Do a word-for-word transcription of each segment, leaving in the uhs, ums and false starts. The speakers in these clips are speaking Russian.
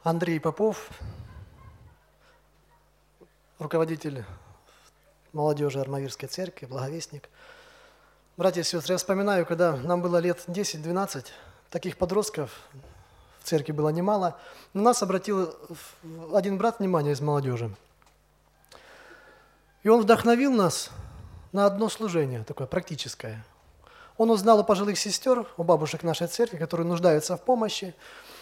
Андрей Попов, руководитель молодежи Армавирской церкви, благовестник. Братья и сестры, я вспоминаю, когда нам было лет десять-двенадцать, таких подростков в церкви было немало, на нас обратил один брат внимание из молодежи. И он вдохновил нас на одно служение, такое практическое. Он узнал у пожилых сестер, у бабушек нашей церкви, которые нуждаются в помощи,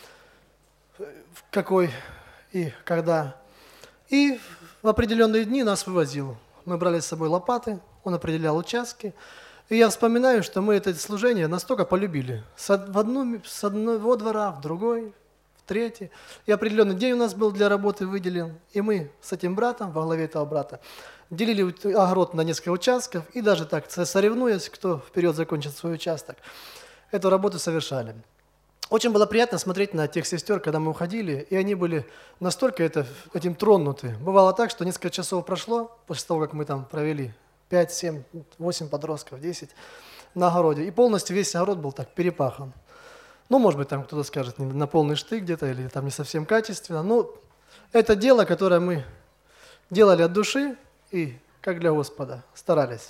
в какой и когда. И в определенные дни нас вывозил. Мы брали с собой лопаты, он определял участки. И я вспоминаю, что мы это служение настолько полюбили. С, в одну, с одного двора в другой, в третий. И определенный день у нас был для работы выделен. И мы с этим братом, во главе этого брата, делили огород на несколько участков. И даже так, соревнуясь, кто вперед закончит свой участок, эту работу совершали. Очень было приятно смотреть на тех сестер, когда мы уходили, и они были настолько это, этим тронуты. Бывало так, что несколько часов прошло, после того, как мы там провели пять, семь, восемь подростков, десять на огороде, и полностью весь огород был так перепахан. Ну, может быть, там кто-то скажет, на полный штык где-то, или там не совсем качественно. Но это дело, которое мы делали от души, и как для Господа старались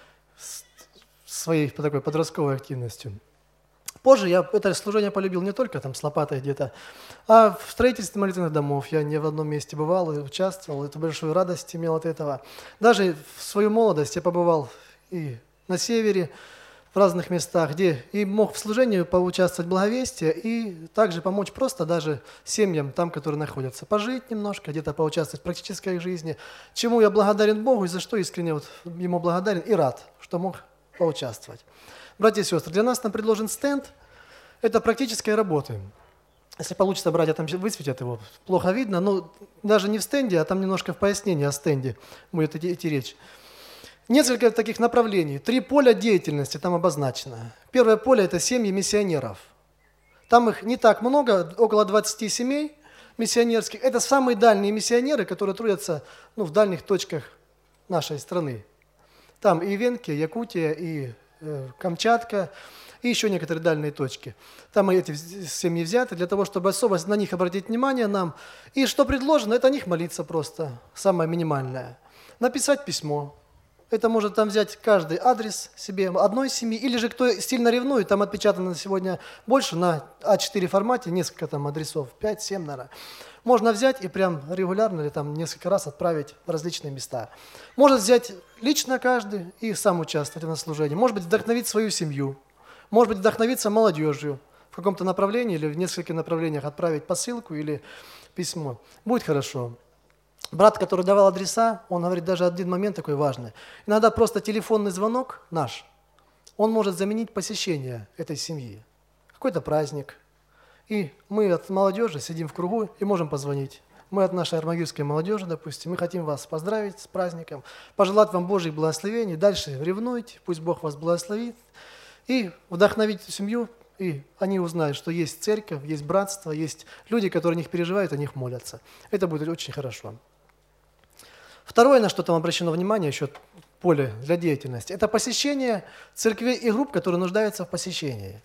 своей такой подростковой активностью. Позже я это служение полюбил не только там с лопатой где-то, а в строительстве молитвенных домов. Я не в одном месте бывал и участвовал, это большую радость имел от этого. Даже в свою молодость я побывал и на севере, в разных местах, где и мог в служении поучаствовать в благовестии и также помочь просто даже семьям там, которые находятся. Пожить немножко, где-то поучаствовать в практической жизни, чему я благодарен Богу и за что искренне вот Ему благодарен и рад, что мог поучаствовать. Братья и сестры, для нас нам предложен стенд. Это практические работы. Если получится, братья там высветят его, плохо видно, но даже не в стенде, а там немножко в пояснении о стенде будет идти, идти речь. Несколько таких направлений. Три поля деятельности там обозначено. Первое поле – это семьи миссионеров. Там их не так много, около двадцати семей миссионерских. Это самые дальние миссионеры, которые трудятся ну, в дальних точках нашей страны. Там и Венки, Якутия, и Камчатка и еще некоторые дальние точки. Там эти семьи взяты для того, чтобы особо на них обратить внимание нам. И что предложено, это о них молиться просто, самое минимальное. Написать письмо. Это может там взять каждый адрес себе, одной семьи, или же кто сильно ревнует, там отпечатано сегодня больше на а четыре формате, несколько там адресов, пять-семь, наверное. Можно взять и прям регулярно или там несколько раз отправить в различные места. Можно взять лично каждый и сам участвовать в служении. Может быть, вдохновить свою семью. Может быть, вдохновиться молодежью в каком-то направлении или в нескольких направлениях отправить посылку или письмо. Будет хорошо. Брат, который давал адреса, он говорит даже один момент такой важный. Иногда просто телефонный звонок наш, он может заменить посещение этой семьи. Какой-то праздник. И мы от молодежи сидим в кругу и можем позвонить. Мы от нашей армавирской молодежи, допустим, мы хотим вас поздравить с праздником, пожелать вам Божьих благословений, дальше ревнуйте, пусть Бог вас благословит, и вдохновить семью, и они узнают, что есть церковь, есть братство, есть люди, которые о них переживают, о них молятся. Это будет очень хорошо. Второе, на что там обращено внимание, еще поле для деятельности, это посещение церквей и групп, которые нуждаются в посещении.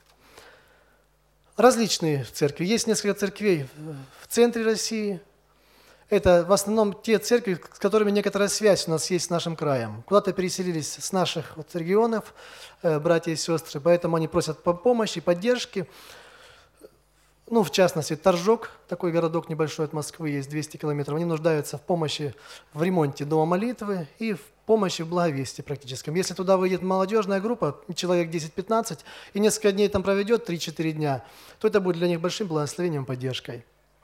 Различные церкви. Есть несколько церквей в центре России. Это в основном те церкви, с которыми некоторая связь у нас есть с нашим краем. Куда-то переселились с наших вот регионов э, братья и сестры, поэтому они просят помощи, поддержки. Ну, в частности, Торжок, такой городок небольшой от Москвы, есть двести километров. Они нуждаются в помощи в ремонте дома молитвы и в помощи в благовестии практическом. Если туда выйдет молодежная группа, человек десять-пятнадцать, и несколько дней там проведет, три-четыре дня, то это будет для них большим благословением, поддержкой.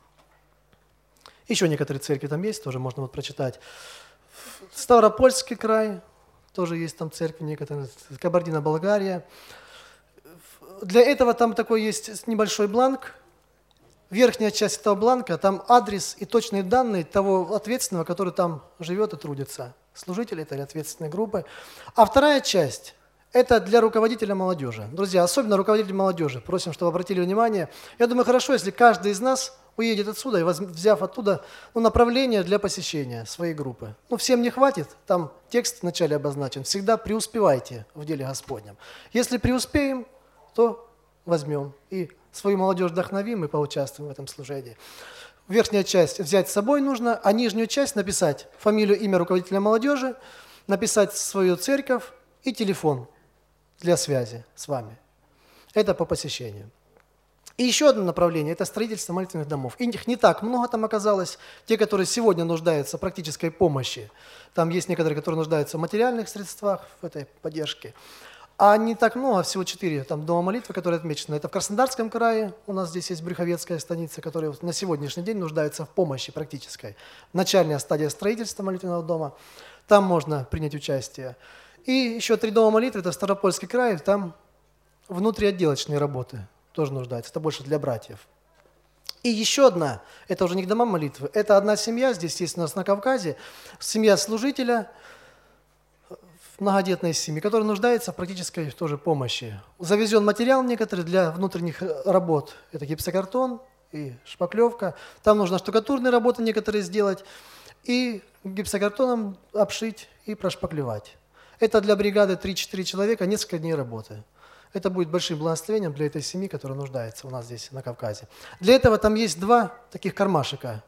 Еще некоторые церкви там есть, тоже можно вот прочитать. Ставропольский край, тоже есть там церкви некоторые, Кабардино-Балкария. Для этого там такой есть небольшой бланк. Верхняя часть этого бланка, там адрес и точные данные того ответственного, который там живет и трудится. Служители это или ответственной группы. А вторая часть – это для руководителя молодежи. Друзья, особенно руководитель молодежи. Просим, чтобы обратили внимание. Я думаю, хорошо, если каждый из нас уедет отсюда, и взяв оттуда ну, направление для посещения своей группы. Ну, всем не хватит, там текст вначале обозначен. Всегда преуспевайте в деле Господнем. Если преуспеем, то возьмем и свою молодежь вдохновим и поучаствуем в этом служении. верхняя часть взять с собой нужно, а нижнюю часть написать фамилию, имя руководителя молодежи, написать свою церковь и телефон для связи с вами. Это по посещению. И еще одно направление – это строительство молитвенных домов. Их не так много там оказалось. Те, которые сегодня нуждаются в практической помощи, там есть некоторые, которые нуждаются в материальных средствах, в этой поддержке. А не так много, всего четыре там дома молитвы, которые отмечены. Это в Краснодарском крае, у нас здесь есть Брюховецкая станица, которая на сегодняшний день нуждается в помощи практической. Начальная стадия строительства молитвенного дома, там можно принять участие. И еще три дома молитвы, это Ставропольский край, там внутриотделочные работы тоже нуждаются, это больше для братьев. И еще одна, это уже не к домам молитвы, это одна семья, здесь есть у нас на Кавказе, семья служителя, многодетной семьи, которая нуждается в практической тоже помощи. Завезен материал некоторый для внутренних работ, это гипсокартон и шпаклевка, там нужно штукатурные работы некоторые сделать, и гипсокартоном обшить и прошпаклевать. Это для бригады три-четыре человека, несколько дней работы. Это будет большим благословением для этой семьи, которая нуждается у нас здесь, на Кавказе. Для этого там есть два таких кармашика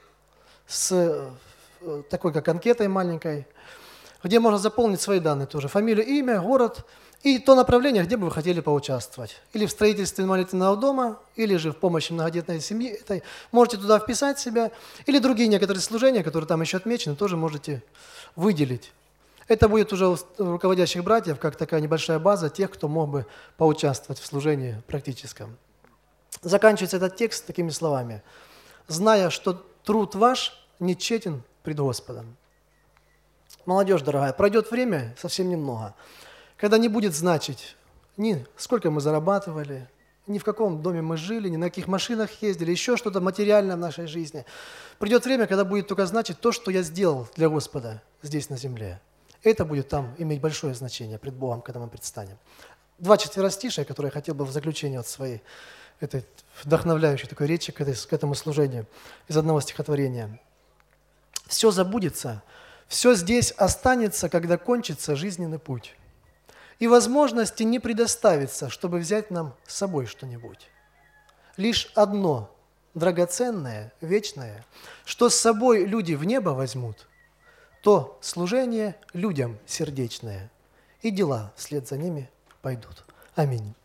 с такой, как анкетой маленькой, где можно заполнить свои данные тоже. Фамилию, имя, город и то направление, где бы вы хотели поучаствовать. Или в строительстве молитвенного дома, или же в помощи многодетной семьи. Этой. Можете туда вписать себя. Или другие некоторые служения, которые там еще отмечены, тоже можете выделить. Это будет уже у руководящих братьев, как такая небольшая база тех, кто мог бы поучаствовать в служении практическом. Заканчивается этот текст такими словами. «Зная, что труд ваш не тщетен пред Господом». Молодежь дорогая, пройдет время, совсем немного, когда не будет значить ни сколько мы зарабатывали, ни в каком доме мы жили, ни на каких машинах ездили, еще что-то материальное в нашей жизни. Придет время, когда будет только значить то, что я сделал для Господа здесь на земле. Это будет там иметь большое значение пред Богом, когда мы предстанем. Два четверостишия, которые я хотел бы в заключение от своей этой вдохновляющей такой речи к, этой, к этому служению из одного стихотворения. «Все забудется, все здесь останется, когда кончится жизненный путь. И возможности не предоставится, чтобы взять нам с собой что-нибудь. Лишь одно драгоценное, вечное, что с собой люди в небо возьмут, то служение людям сердечное, и дела вслед за ними пойдут». Аминь.